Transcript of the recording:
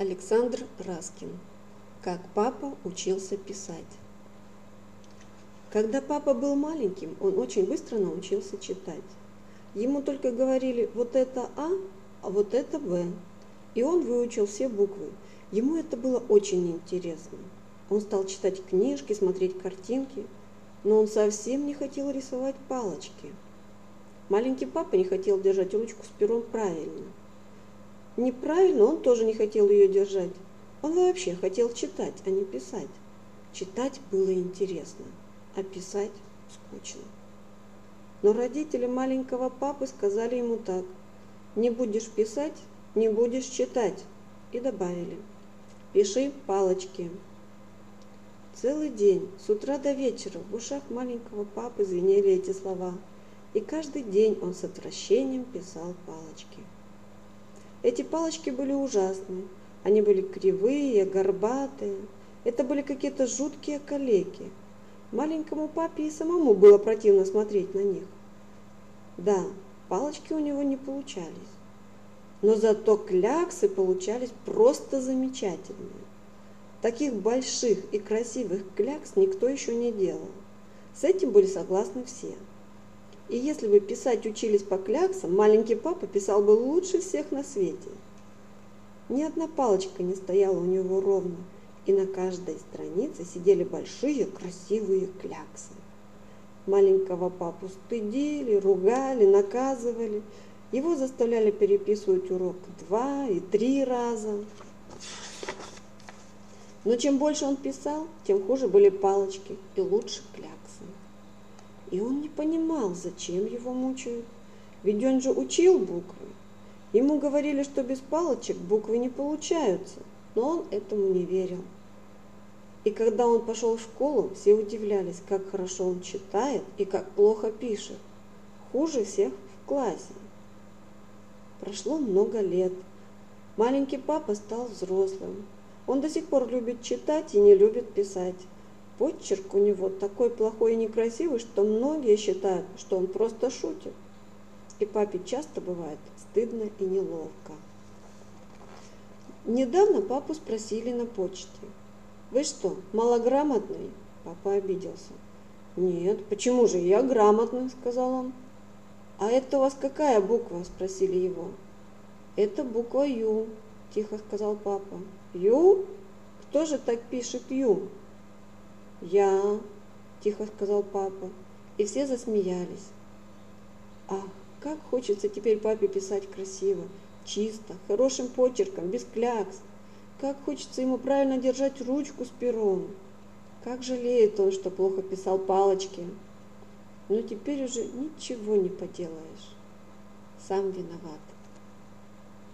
Александр Раскин. Как папа учился писать. Когда папа был маленьким, он очень быстро научился читать. Ему только говорили вот это а вот это Б. И он выучил все буквы. Ему это было очень интересно. Он стал читать книжки, смотреть картинки, но он совсем не хотел рисовать палочки. Маленький папа не хотел держать ручку с пером правильно. Неправильно он тоже не хотел ее держать. Он вообще хотел читать, а не писать. Читать было интересно, а писать скучно. Но родители маленького папы сказали ему так: не будешь писать, не будешь читать. И добавили: пиши палочки. Целый день, с утра до вечера, в ушах маленького папы звенели эти слова. И каждый день он с отвращением писал палочки. Эти палочки были ужасные. Они были кривые, горбатые. Это были какие-то жуткие калеки. Маленькому папе и самому было противно смотреть на них. Да, палочки у него не получались. Но зато кляксы получались просто замечательные. Таких больших и красивых клякс никто еще не делал. С этим были согласны все. И если бы писать учились по кляксам, маленький папа писал бы лучше всех на свете. Ни одна палочка не стояла у него ровно, и на каждой странице сидели большие красивые кляксы. Маленького папу стыдили, ругали, наказывали. Его заставляли переписывать урок 2 и 3 раза. Но чем больше он писал, тем хуже были палочки и лучше кляксы. И он не понимал, зачем его мучают. Ведь он же учил буквы. Ему говорили, что без палочек буквы не получаются, но он этому не верил. И когда он пошел в школу, все удивлялись, как хорошо он читает и как плохо пишет. Хуже всех в классе. Прошло много лет. Маленький папа стал взрослым. Он до сих пор любит читать и не любит писать. Почерк у него такой плохой и некрасивый, что многие считают, что он просто шутит. И папе часто бывает стыдно и неловко. Недавно папу спросили на почте: «Вы что, малограмотный?» Папа обиделся. «Нет, почему же, я грамотный», — сказал он. «А это у вас какая буква?» — спросили его. «Это буква Ю», — тихо сказал папа. «Ю? Кто же так пишет Ю?» «Я», – тихо сказал папа, и все засмеялись. Ах, как хочется теперь папе писать красиво, чисто, хорошим почерком, без клякс. Как хочется ему правильно держать ручку с пером. Как жалеет он, что плохо писал палочки. Но теперь уже ничего не поделаешь. Сам виноват.